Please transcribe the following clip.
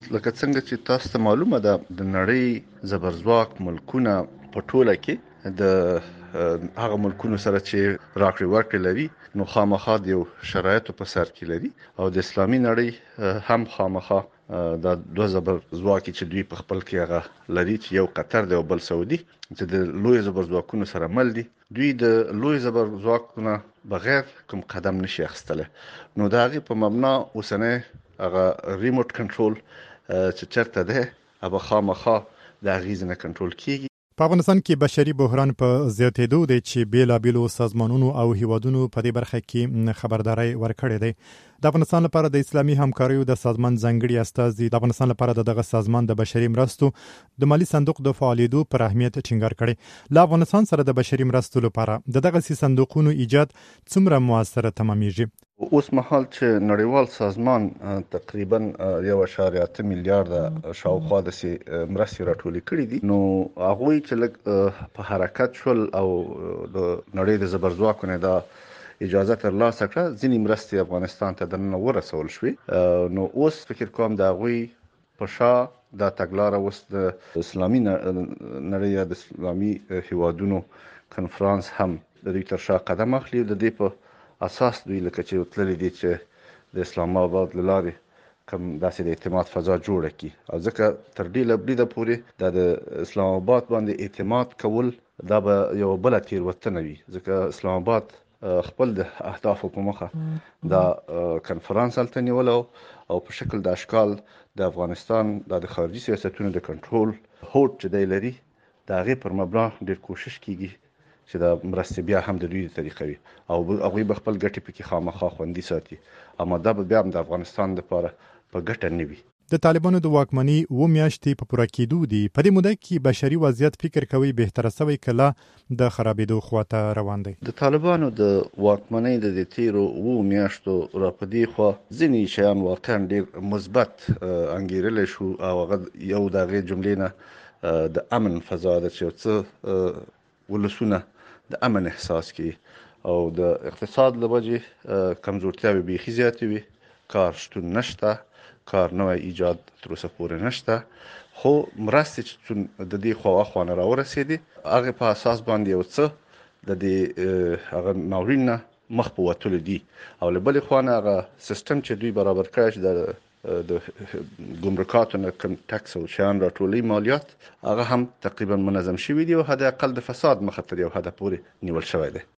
لکه څنګه چې تاسو ته معلومه ده د نړۍ زبرځواک ملکونه په ټوله کې د هغه ملکونو سره چې راکړې ورکړې لري نو خامخا د یو شرایطو په سر کې لري او د اسلامي نړۍ هم خامخا د دوه زبرځواکي چې دوی په خپل کې هغه لري چې یو قطر دی او بل سعودي چې د لوی زبرځواکونو سره مل دي دوی د لوی زبرځواکونو بغیر کوم قدم نشي اخیستلی نو دا غي په مبنا اوسنه هغه ریموټ کنټرول چې چرته ده هغه خامخا د غیزنه کنټرول کیږي. په افغانستان کې بشري بحران په زیاتېدو دی چې بیلابیلو سازمانونو او هیوادونو په دې برخه کې خبرداري ورکړې ده. د افغانستان لپاره د اسلامي همکاریو د سازمان ځانګړي استازي د افغانستان لپاره دغه سازمان د بشري مرستو د مالی صندوق د فعالیدو پر اهمیت ټینګار کړي. له افغانستان سره د بشري مرستو لپاره دغه صندوقونو ایجاد څومره موثر تمامېږي؟ اوس مهال چې نړیوال سازمان تقریبا 1.8 میلیارډ شاوخوا د مرستې راټولې کړې دي نو هغه چې لږ په حرکت شول او د نړۍ د زبرځواکونو د اجازه ترلاسه کړه ځینې مرستې افغانستان ته دننه ورسول شوې نو اوس فکر کوم د هغه په شا د تګلارې اوس د اسلامي نړۍ د اسلامي هیوادونو کنفرانس هم د دې تر شا قدم اخلي د دې په اساس دوی لکه چې تللی دي چې د اسلام آباد لاري کوم داسې د اعتماد فضا جوړه کی او ځکه تر دې لبریده پورې د اسلام آباد باندې اعتماد کول دا به یو بل تیروتنه وي ځکه اسلام آباد خپل د اهدافو په مخه دا کنفرانس هلته نیول او په شکل د اشکال د افغانستان د خارجي سیاستونو د کنټرول هوډ چې دی لري دا غي پر مبنا ډیر کوشش کیږي چې دا مرستې بیا هم د دوی طریقې وي او هغه به خپل ګټې پکې خامخا خوندي ساتي اما دا به بیا د افغانستان لپاره په ګټه نه وي. د طالبانو د واکمنۍ و میاشتې په پوره کېدو دي په دې موده کې بشري وضعیت فکر کوي بهتره شوی کله د خرابېدو خواته روان دی. د طالبانو د واکمنۍ د تیرو و میاشتو را پدې خو ځینې شیان واقعا ډیر مثبت انګیرل شو او هغه یو دغه جملې نه د امن فضا د چې ولسونه د امن احساس کی او د اقتصاد لوجه کمزورتیاوي به زیاتې وي کار شتون نشته کار نوې ایجاد تر اوسه پورې نشته خو مرستې چې د دې خواخوانه راورسېدي هغه په اساس باندې یو څه د دې هغه ناورین مخ په وتل دي او له بل خوانه هغه سیستم چې دوی برابر کړی د ګمرکاتو نه کم ټکس او شان راټولي مالیات هغه هم تقریبا منظم شوی دی او حد اقل د فساد مخه تر یو حد پورې نیول شوی دی.